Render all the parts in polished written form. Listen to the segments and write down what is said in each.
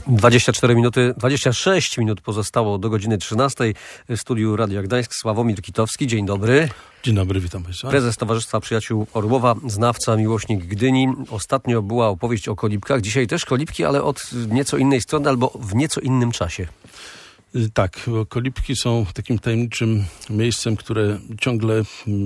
24 minuty, 26 minut pozostało do godziny 13. W studiu Radia Gdańsk Sławomir Kitowski. Dzień dobry. Dzień dobry, witam Państwa. Prezes Towarzystwa Przyjaciół Orłowa, znawca, miłośnik Gdyni. Ostatnio była opowieść o kolibkach. Dzisiaj też kolibki, ale od nieco innej strony albo w nieco innym czasie. Tak, kolibki są takim tajemniczym miejscem, które ciągle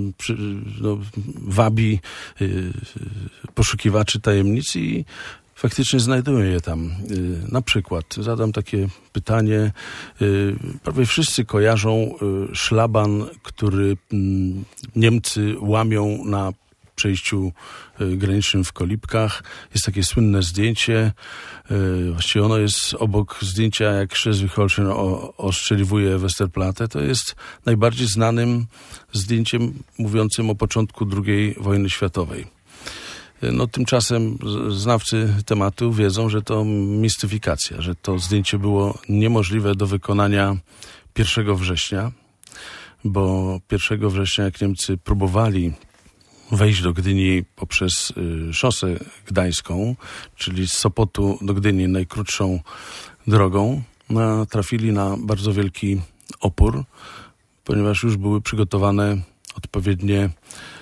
wabi poszukiwaczy tajemnic i faktycznie znajdują je tam. Na przykład zadam takie pytanie. Prawie wszyscy kojarzą szlaban, który Niemcy łamią na przejściu granicznym w Kolibkach. Jest takie słynne zdjęcie. Właściwie ono jest obok zdjęcia, jak Schleswig-Holstein ostrzeliwuje Westerplatte. To jest najbardziej znanym zdjęciem mówiącym o początku II wojny światowej. No, tymczasem znawcy tematu wiedzą, że to mistyfikacja, że to zdjęcie było niemożliwe do wykonania 1 września, bo 1 września, jak Niemcy próbowali wejść do Gdyni poprzez szosę gdańską, czyli z Sopotu do Gdyni najkrótszą drogą, trafili na bardzo wielki opór, ponieważ już były przygotowane odpowiednie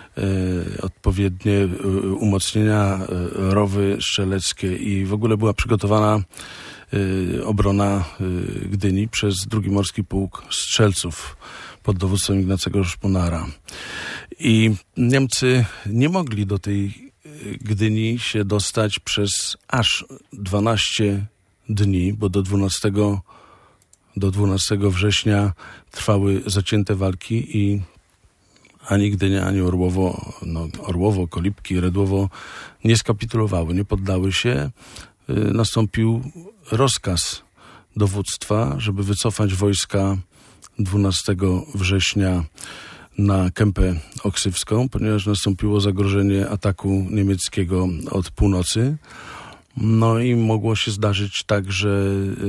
umocnienia, rowy strzeleckie i w ogóle była przygotowana obrona Gdyni przez II Morski Pułk Strzelców pod dowództwem Ignacego Szponara. I Niemcy nie mogli do tej Gdyni się dostać przez aż 12 dni, bo do 12 września trwały zacięte walki i ani Gdynia, ani Orłowo, Kolibki, Redłowo nie skapitulowały, nie poddały się. Nastąpił rozkaz dowództwa, żeby wycofać wojska 12 września na Kępę Oksywską, ponieważ nastąpiło zagrożenie ataku niemieckiego od północy. No i mogło się zdarzyć tak, że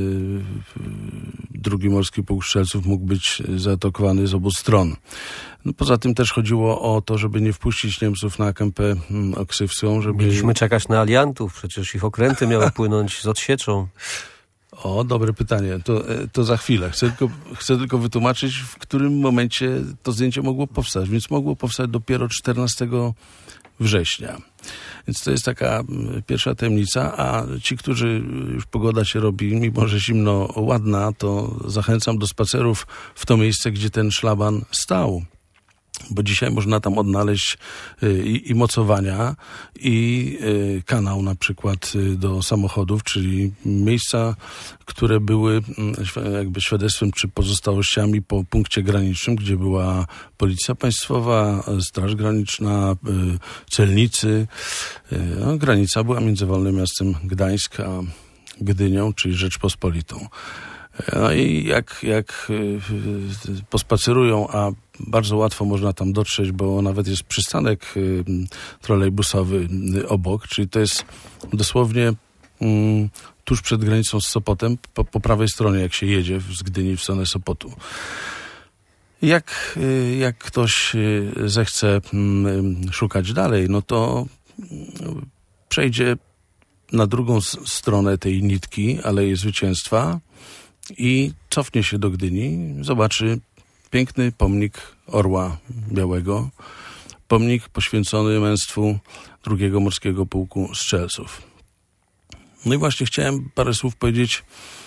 II Morski Pułk Strzelców mógł być zaatakowany z obu stron. No, poza tym też chodziło o to, żeby nie wpuścić Niemców na Kępę Oksywską. Mieliśmy czekać na aliantów, przecież ich okręty miały płynąć z odsieczą. O, dobre pytanie. To za chwilę. Chcę tylko wytłumaczyć, w którym momencie to zdjęcie mogło powstać. Więc mogło powstać dopiero 14 września. Więc to jest taka pierwsza tajemnica, a ci, którzy już pogoda się robi, mimo że zimno ładna, to zachęcam do spacerów w to miejsce, gdzie ten szlaban stał. Bo dzisiaj można tam odnaleźć i mocowania, i kanał na przykład do samochodów, czyli miejsca, które były jakby świadectwem czy pozostałościami po punkcie granicznym, gdzie była Policja Państwowa, Straż Graniczna, celnicy. No, granica była między Wolnym Miastem Gdańsk a Gdynią, czyli Rzeczpospolitą. No i jak pospacerują, a bardzo łatwo można tam dotrzeć, bo nawet jest przystanek trolejbusowy obok, czyli to jest dosłownie tuż przed granicą z Sopotem, po prawej stronie, jak się jedzie z Gdyni w stronę Sopotu. Jak ktoś zechce szukać dalej, no to przejdzie na drugą stronę tej nitki Alei Zwycięstwa i cofnie się do Gdyni, zobaczy piękny pomnik Orła Białego, pomnik poświęcony męstwu II Morskiego Pułku Strzelców. No i właśnie chciałem parę słów powiedzieć,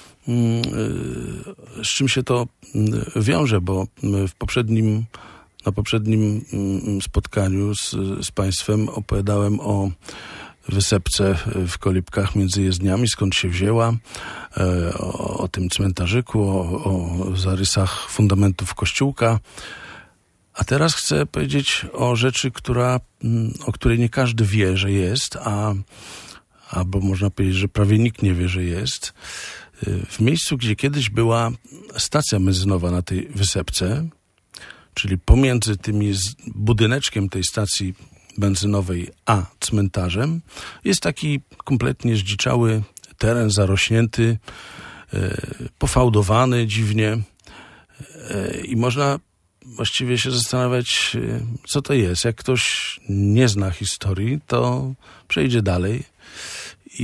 z czym się to wiąże, bo na poprzednim spotkaniu z Państwem opowiadałem o wysepce w Kolibkach między jezdniami, skąd się wzięła, o tym cmentarzyku, o zarysach fundamentów kościółka. A teraz chcę powiedzieć o rzeczy, o której nie każdy wie, że jest, albo można powiedzieć, że prawie nikt nie wie, że jest. W miejscu, gdzie kiedyś była stacja benzynowa na tej wysepce, czyli pomiędzy tym budyneczkiem tej stacji benzynowej a cmentarzem, jest taki kompletnie zdziczały teren zarośnięty, pofałdowany dziwnie i można właściwie się zastanawiać, co to jest. Jak ktoś nie zna historii, to przejdzie dalej i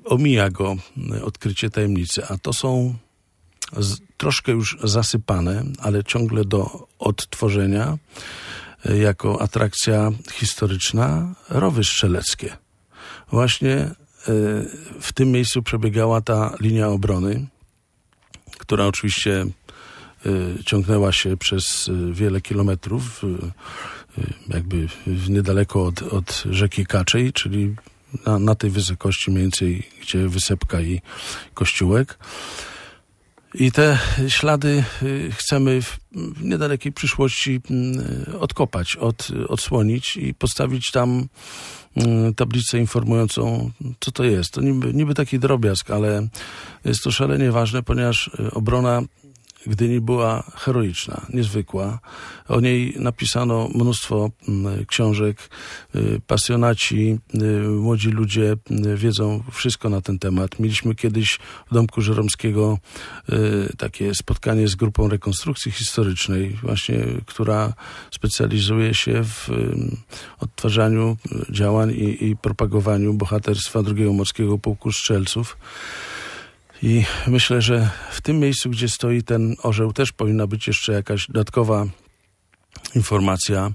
omija go odkrycie tajemnicy, a to są troszkę już zasypane, ale ciągle do odtworzenia jako atrakcja historyczna rowy strzeleckie. Właśnie w tym miejscu przebiegała ta linia obrony, która oczywiście ciągnęła się przez wiele kilometrów, jakby niedaleko od rzeki Kaczej, czyli na tej wysokości mniej więcej, gdzie Wysepka i Kościółek. I te ślady chcemy w niedalekiej przyszłości odkopać, odsłonić i postawić tam tablicę informującą, co to jest. To niby taki drobiazg, ale jest to szalenie ważne, ponieważ obrona Gdyni była heroiczna, niezwykła. O niej napisano mnóstwo książek. Pasjonaci, młodzi ludzie wiedzą wszystko na ten temat. Mieliśmy kiedyś w Domku Żeromskiego takie spotkanie z grupą rekonstrukcji historycznej, właśnie, która specjalizuje się w odtwarzaniu działań i propagowaniu bohaterstwa II Morskiego Pułku Strzelców. I myślę, że w tym miejscu, gdzie stoi ten orzeł, też powinna być jeszcze jakaś dodatkowa informacja,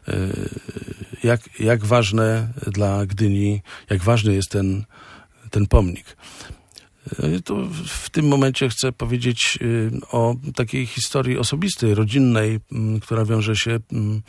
jak ważne dla Gdyni, jak ważny jest ten pomnik. Tu w tym momencie chcę powiedzieć o takiej historii osobistej, rodzinnej, która wiąże się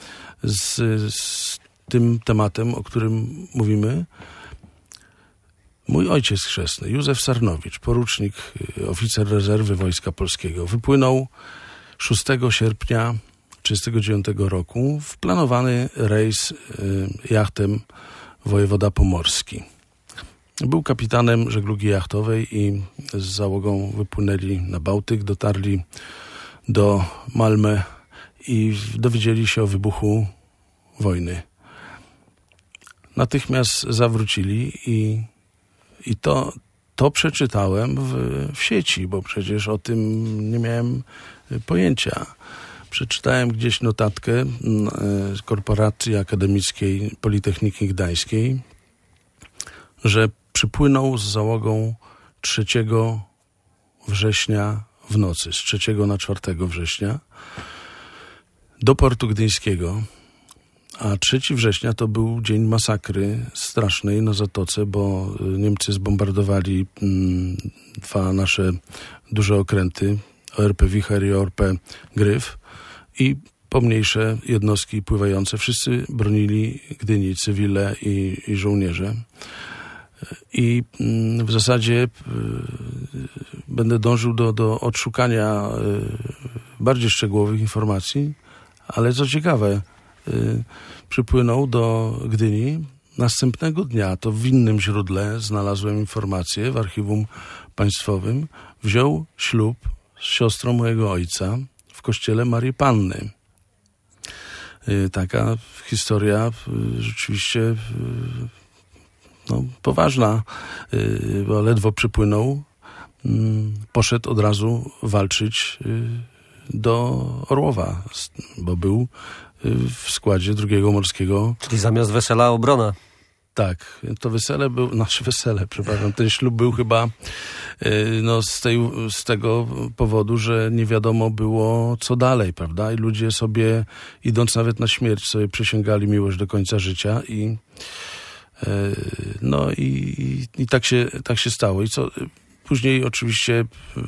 z tym tematem, o którym mówimy. Mój ojciec chrzestny, Józef Sarnowicz, porucznik, oficer rezerwy Wojska Polskiego, wypłynął 6 sierpnia 1939 roku w planowany rejs jachtem wojewoda pomorski. Był kapitanem żeglugi jachtowej i z załogą wypłynęli na Bałtyk, dotarli do Malmö i dowiedzieli się o wybuchu wojny. Natychmiast zawrócili i to przeczytałem w sieci, bo przecież o tym nie miałem pojęcia. Przeczytałem gdzieś notatkę z Korporacji Akademickiej Politechniki Gdańskiej, że przypłynął z załogą 3 września w nocy, z 3 na 4 września do portu gdyńskiego. A 3 września to był dzień masakry strasznej na Zatoce, bo Niemcy zbombardowali 2 nasze duże okręty, ORP Wicher i ORP Gryf, i pomniejsze jednostki pływające. Wszyscy bronili Gdyni, cywile i żołnierze. I w zasadzie będę dążył do odszukania bardziej szczegółowych informacji, ale co ciekawe, przypłynął do Gdyni. Następnego dnia, to w innym źródle znalazłem informację w Archiwum Państwowym, wziął ślub z siostrą mojego ojca w kościele Marii Panny. Taka historia rzeczywiście poważna, bo ledwo przypłynął, poszedł od razu walczyć do Orłowa, bo był w składzie II Morskiego. Czyli zamiast wesela obrona. Tak, to ten ślub był chyba z tego powodu, że nie wiadomo było co dalej, prawda? I ludzie sobie, idąc nawet na śmierć, sobie przysięgali miłość do końca życia i tak się stało. I co później oczywiście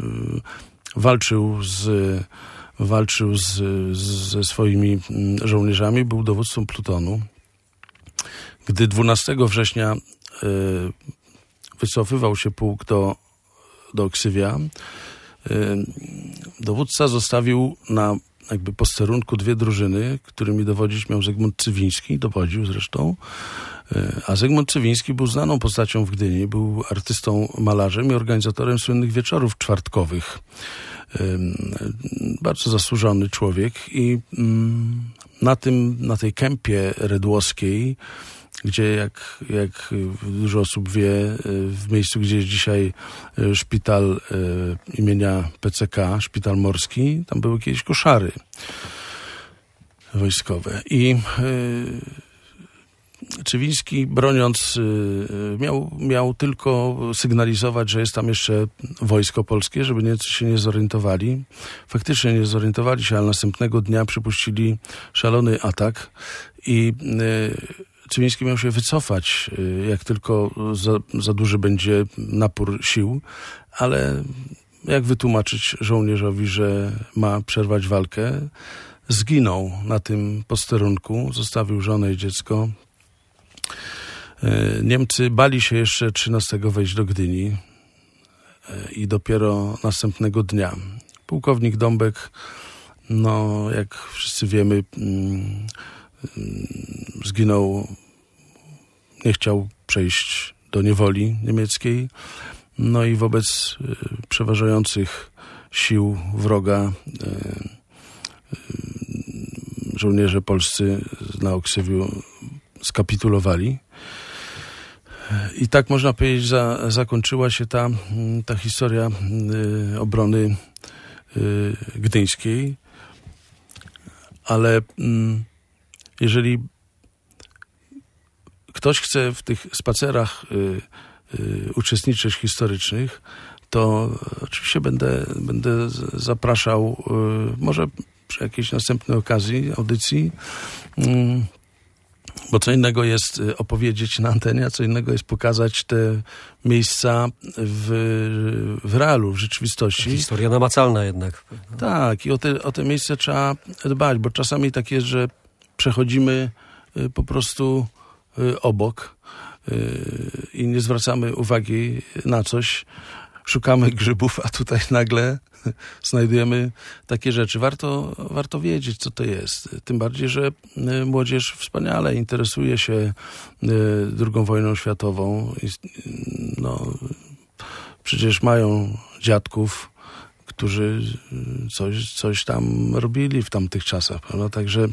walczył ze swoimi żołnierzami, był dowódcą plutonu. Gdy 12 września wycofywał się pułk do Ksywia, dowódca zostawił na jakby posterunku 2 drużyny, którymi dowodzić miał Zygmunt Cywiński, dowodził zresztą, a Zygmunt Cywiński był znaną postacią w Gdyni, był artystą, malarzem i organizatorem słynnych wieczorów czwartkowych. Bardzo zasłużony człowiek i na tej kępie redłowskiej, gdzie jak dużo osób wie, w miejscu, gdzie jest dzisiaj szpital imienia PCK, szpital morski, tam były kiedyś koszary wojskowe. I Czywiński, broniąc, miał tylko sygnalizować, że jest tam jeszcze wojsko polskie, żeby Niemcy się nie zorientowali. Faktycznie nie zorientowali się, ale następnego dnia przypuścili szalony atak i Czywiński miał się wycofać, jak tylko za duży będzie napór sił, ale jak wytłumaczyć żołnierzowi, że ma przerwać walkę? Zginął na tym posterunku, zostawił żonę i dziecko. Niemcy bali się jeszcze 13 wejść do Gdyni i dopiero następnego dnia. Pułkownik Dąbek, no jak wszyscy wiemy, zginął, nie chciał przejść do niewoli niemieckiej, no i wobec przeważających sił wroga żołnierze polscy na Oksywiu skapitulowali. I tak można powiedzieć, zakończyła się ta historia obrony gdyńskiej. Ale jeżeli ktoś chce w tych spacerach uczestniczyć historycznych, to oczywiście będę zapraszał, może przy jakiejś następnej okazji, audycji, bo co innego jest opowiedzieć na antenie, a co innego jest pokazać te miejsca w realu, w rzeczywistości. Historia namacalna jednak. Tak, i o te miejsca trzeba dbać, bo czasami tak jest, że przechodzimy po prostu obok i nie zwracamy uwagi na coś, szukamy grzybów, a tutaj nagle znajdujemy takie rzeczy. Warto wiedzieć, co to jest. Tym bardziej, że młodzież wspaniale interesuje się II wojną światową. No, przecież mają dziadków, którzy coś tam robili w tamtych czasach, prawda? Także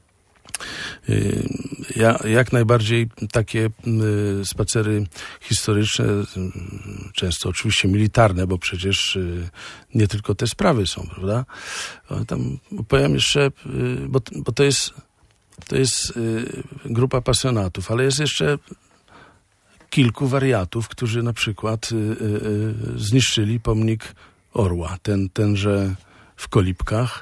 ja jak najbardziej takie spacery historyczne, często oczywiście militarne, bo przecież nie tylko te sprawy są, prawda? Tam powiem jeszcze, bo to jest grupa pasjonatów, ale jest jeszcze kilku wariatów, którzy na przykład zniszczyli pomnik Orła, tenże w Kolibkach.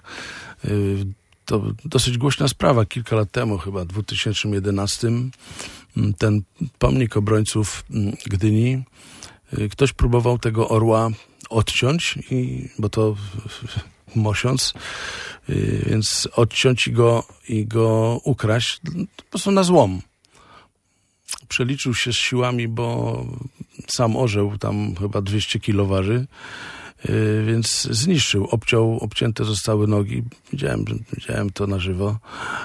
To dosyć głośna sprawa. Kilka lat temu, chyba w 2011, ten pomnik obrońców Gdyni, ktoś próbował tego orła odciąć, bo to mosiąc, więc odciąć i go ukraść po prostu na złom. Przeliczył się z siłami, bo sam orzeł tam chyba 200 kilo waży, więc zniszczył, obcięte zostały nogi. Widziałem to na żywo.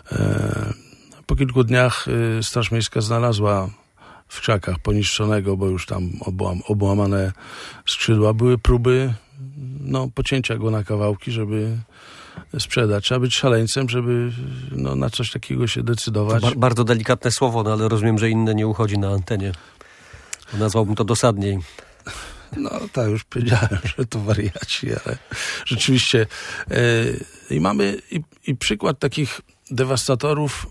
Po kilku dniach Straż Miejska znalazła w krzakach poniszczonego, bo już tam obłamane skrzydła. Były próby pocięcia go na kawałki, żeby sprzedać. Trzeba być szaleńcem, żeby na coś takiego się decydować. Bardzo delikatne słowo, ale rozumiem, że inne nie uchodzi na antenie. Nazwałbym to dosadniej. No tak, już powiedziałem, że to wariaci, ale rzeczywiście i mamy i przykład takich dewastatorów,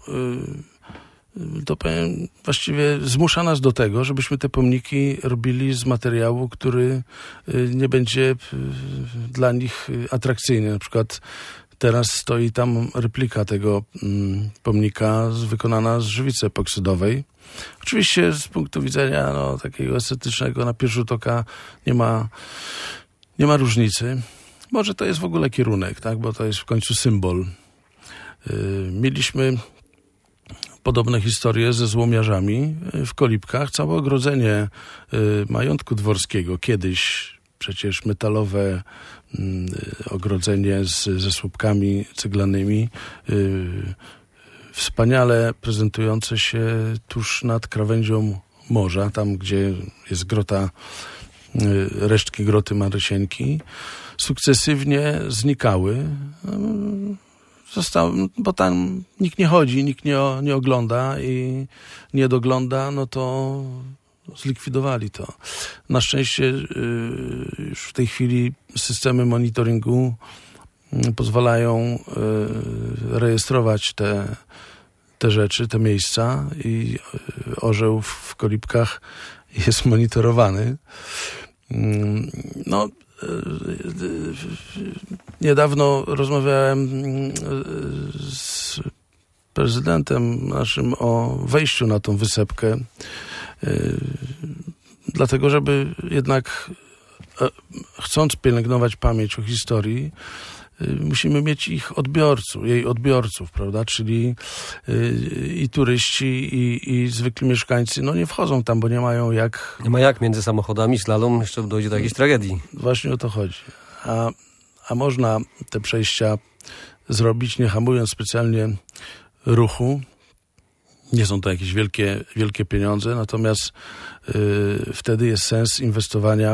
to powiem, właściwie zmusza nas do tego, żebyśmy te pomniki robili z materiału, który nie będzie dla nich atrakcyjny. Na przykład teraz stoi tam replika tego pomnika wykonana z żywicy epoksydowej. Oczywiście z punktu widzenia takiego estetycznego na pierwszy rzut oka nie ma różnicy. Może to jest w ogóle kierunek, tak? Bo to jest w końcu symbol. Mieliśmy podobne historie ze złomiarzami w Kolibkach. Całe ogrodzenie majątku dworskiego, kiedyś przecież metalowe ogrodzenie ze słupkami ceglanymi, wspaniale prezentujące się tuż nad krawędzią morza, tam gdzie jest grota, resztki groty Marysieńki, sukcesywnie znikały. Bo tam nikt nie chodzi, nikt nie ogląda i nie dogląda, to zlikwidowali to. Na szczęście już w tej chwili systemy monitoringu pozwalają rejestrować te rzeczy, te miejsca i orzeł w Kolibkach jest monitorowany. No, niedawno rozmawiałem z prezydentem naszym o wejściu na tą wysepkę, dlatego żeby jednak, chcąc pielęgnować pamięć o historii, musimy mieć jej odbiorców, prawda? Czyli i turyści, i zwykli mieszkańcy, no nie wchodzą tam, bo nie mają jak... Nie ma jak, między samochodami, slalom, jeszcze dojdzie do jakiejś tragedii. Właśnie o to chodzi. A można te przejścia zrobić, nie hamując specjalnie ruchu. Nie są to jakieś wielkie pieniądze, natomiast wtedy jest sens inwestowania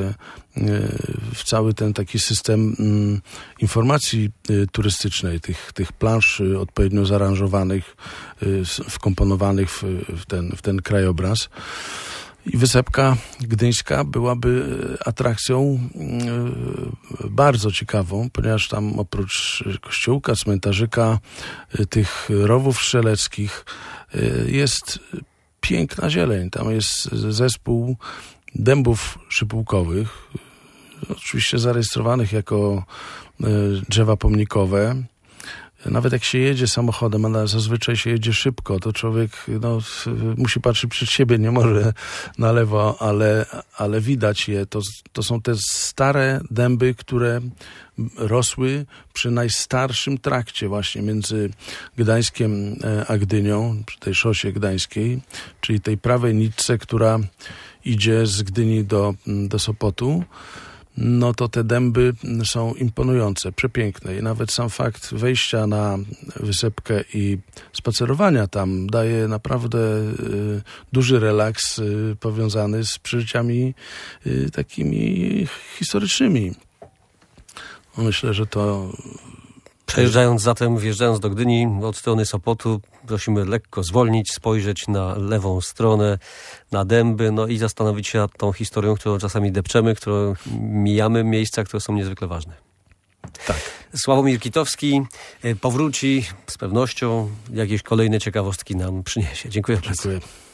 w cały ten taki system informacji turystycznej, tych plansz odpowiednio zaaranżowanych, wkomponowanych w ten krajobraz. I wysepka gdyńska byłaby atrakcją bardzo ciekawą, ponieważ tam oprócz kościółka, cmentarzyka, tych rowów strzeleckich jest piękna zieleń. Tam jest zespół dębów szypułkowych, oczywiście zarejestrowanych jako drzewa pomnikowe. Nawet jak się jedzie samochodem, a zazwyczaj się jedzie szybko, to człowiek musi patrzeć przed siebie, nie może na lewo, ale widać je. To są te stare dęby, które rosły przy najstarszym trakcie właśnie między Gdańskiem a Gdynią, przy tej szosie gdańskiej, czyli tej prawej nitce, która idzie z Gdyni do Sopotu. No to te dęby są imponujące, przepiękne i nawet sam fakt wejścia na wysepkę i spacerowania tam daje naprawdę duży relaks powiązany z przeżyciami takimi historycznymi. Myślę, że to... Wjeżdżając do Gdyni od strony Sopotu, prosimy lekko zwolnić, spojrzeć na lewą stronę, na dęby, no i zastanowić się nad tą historią, którą czasami depczemy, którą mijamy, miejsca, które są niezwykle ważne. Tak. Sławomir Kitowski powróci z pewnością, jakieś kolejne ciekawostki nam przyniesie. Dziękuję bardzo.